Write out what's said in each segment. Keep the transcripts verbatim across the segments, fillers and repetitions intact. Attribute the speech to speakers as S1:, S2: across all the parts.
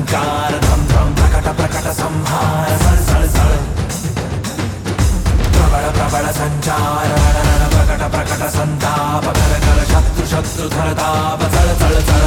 S1: संकार धम धम प्रकट प्रकट संहार सळ सळ सळ प्रबळ प्रबळ संचार रण रण प्रकट प्रकट संताप कर कर शत्रु शत्रु धरताप चळ चळ चळ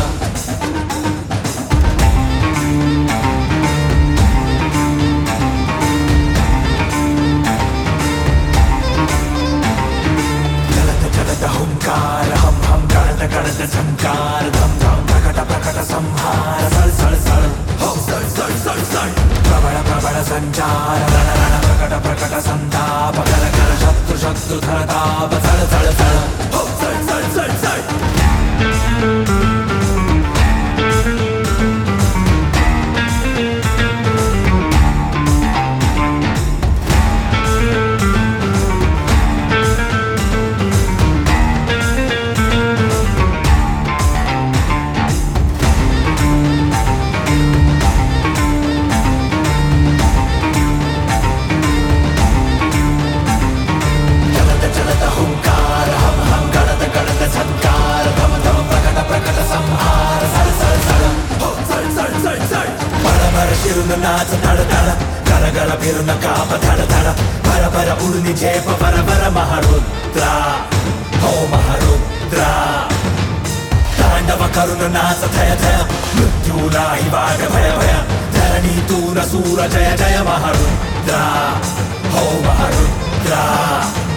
S1: हुंकार हम हम गळत गळत झंकार धम धम प्रकट प्रकट संहार सळ सळ सळ हो सळ सळ सळ सळ प्रबळ प्रबळ संचार रण रण प्रकट प्रकट संताप कर कर शत्रु शत्रु धरताप चळ चळ चळ हो सळ सळ सळ सळ फिरून नाच धड धड गर गर फिरून काप धड धड भर भर उडनी झेप भर भर महारुद्रा हो महारुद्रा तांडव करून नाच थय थय मृत्यू नाही वाट भय भय धरणीतून सूर जय जय महारुद्रा हो महारुद्रा